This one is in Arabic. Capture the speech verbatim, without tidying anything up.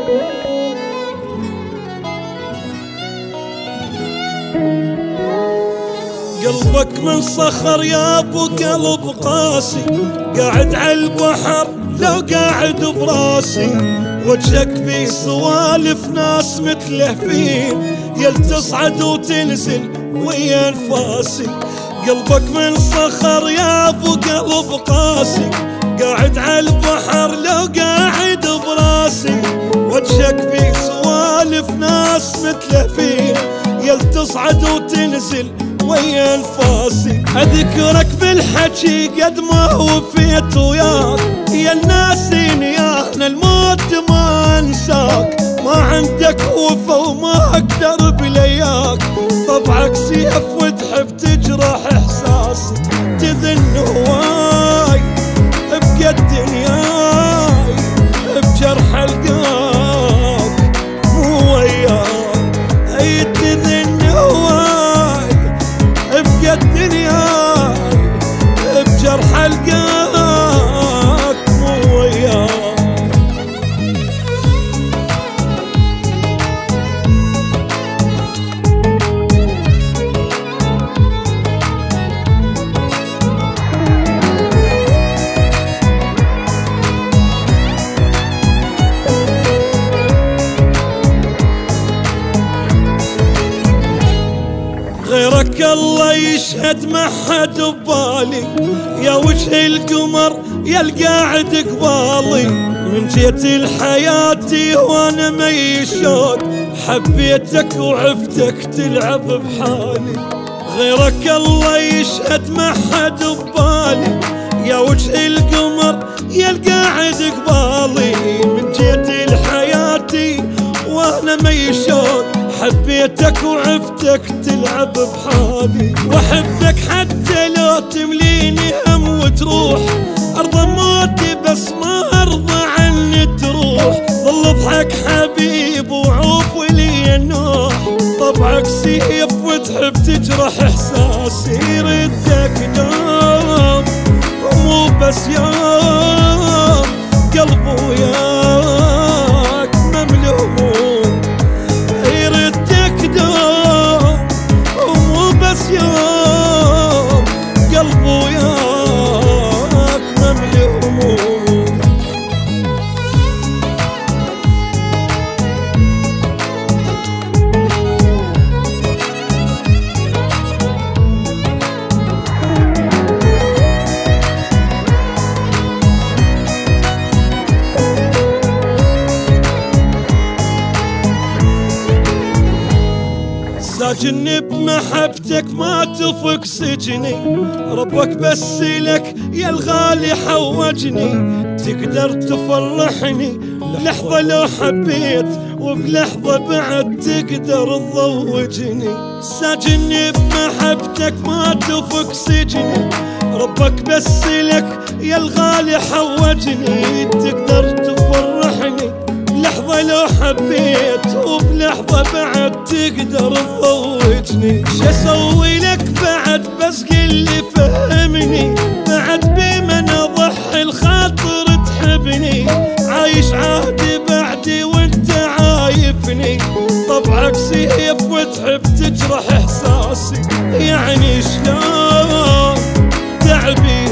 قلبك من صخر يا ابو قلب قاسي، قاعد على البحر لو قاعد براسي، وجهك في سوالف ناس متلهفين، يل تصعد وتنزل ويا انفاسي. قلبك من صخر يا ابو قلب قاسي، قاعد على البحر لو قاعد براسي، وجهك في سوالف ناس متلهفين، يل تصعد وتنزل ويا انفاسي. اذكرك بالحكي قد ما وفيت وياك، يا الناسين يا انا الموت ما انساك، ما عندك وفا وما اقدر بلياك، طبعك سيف وتحب تجرح احساسي، تذن هواي ابقى الدنياي بجرح القاك مو وياك، اي تذن هواي ابقى الدنياي بجرح القاك مو وياك. غيرك الله يشهد ما حد ببالي، يا وجه القمر يا القاعد قبالي، من جيت لحياتي وانا مي شوق، حبيتك وعفتك تلعب بحالي. غيرك الله يشهد ما حد ببالي، يا وجه القمر يا القاعد قبالي، من جيت لحياتي وانا مي شوق، حبيتك وعفتك تلعب بحالي. واحبك حتى لو تمليني هم وتروح، ارضى موتي بس ما ارضى عني تروح، ظل اضحك حبيب وعوف ولي النوح، طبعك سيف وتحب تجرح احساسي، ردك دوم ومو بس يوم، قلبي وياك مملي هموم، ردك دوم ومو بس يوم، قلبي وياك مملي هموم. ساجني بمحبتك ما تفك سجني، ربك بس لك يا الغالي حوجني، تقدر تفرحني لحظة لو حبيت، وبلحظة بعد تقدر تضوجني. ساجني بمحبتك ما تفك سجني، ربك بس لك يا الغالي حوجني، تقدر تفرحني لحظة لو حبيت، وبلحظة بعد تقدر تضوجني. شسوي لك بعد بس قلي فهمني، بعد بمن اضحي الخاطر تحبني، عايش عهدي بعدي وانت عايفني، طبعك سيف وتحب تجرح احساسي، يعني شلون تعبي